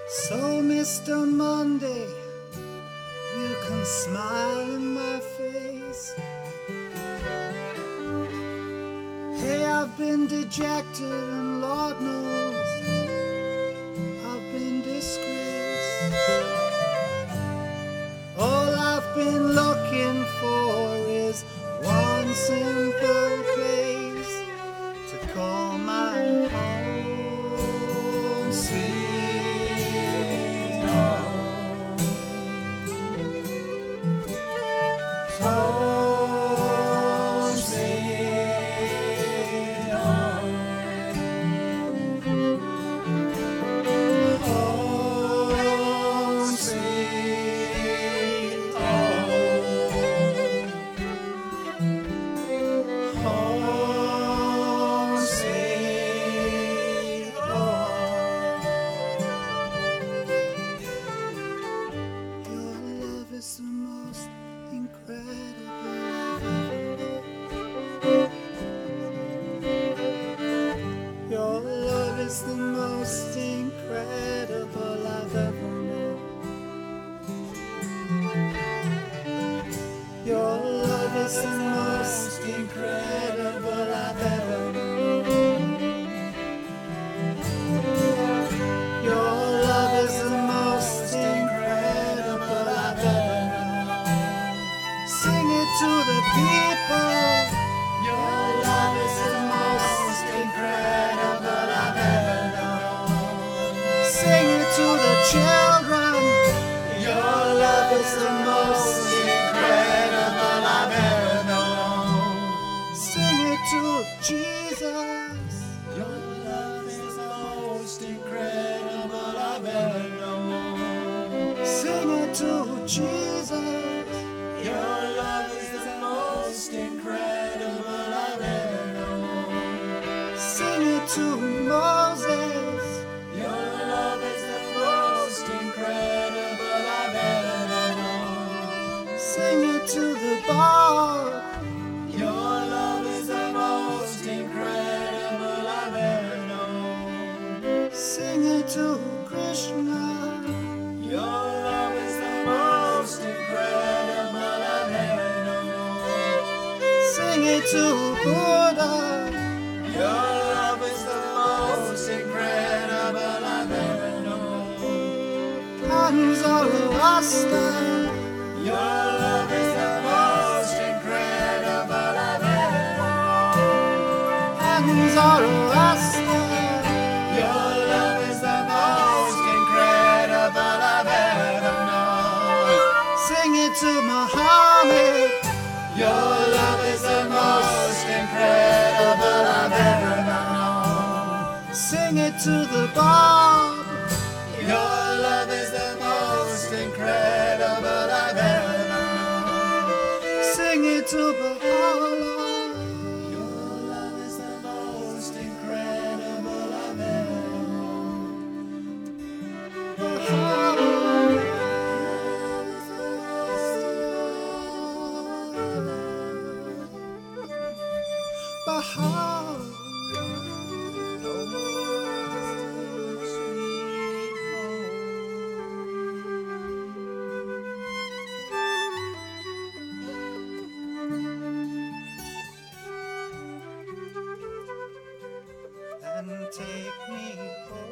So, Mr. Monday, you can smile in my face. Hey, I've been dejected and Lord knows I've been disgraced. All I've been looking for is one simple place to call my home, sweet home. Home, sweet home. Home, sweet home. Home, sweet home. Your love is the most incredible I've ever known. Your love is the most incredible I've ever known. Your love is the most incredible I've ever known. Your love is the most incredible I've ever known. Sing it to the people. Your love is the most incredible I've ever known. Sing it to the children. Your love is the most incredible I've ever known. Sing it to Jesus. Your love is the most incredible I've ever known. Sing it to Jesus. Your love is the most incredible I've ever known. Sing it to Moses. Your love is the most incredible I've ever known. Sing it to the Bob. Your love is the most incredible I've ever known. Sing it to Krishna. Your love is the most incredible I've ever known. Sing it to Buddha. Your love is the most incredible I've ever known. And Zoroaster. Your love is the most incredible I've ever known. And Zoroaster. Your love is the most incredible I've ever known. Sing it to Muhammad. Your love is the most incredible I've ever known. Sing it to the Bob. Your love is the most incredible I've ever known. Sing it to Baha'u'llah. Your love is the most incredible I've ever known. Baha'u'llah. Baha'u'llah. And take me home.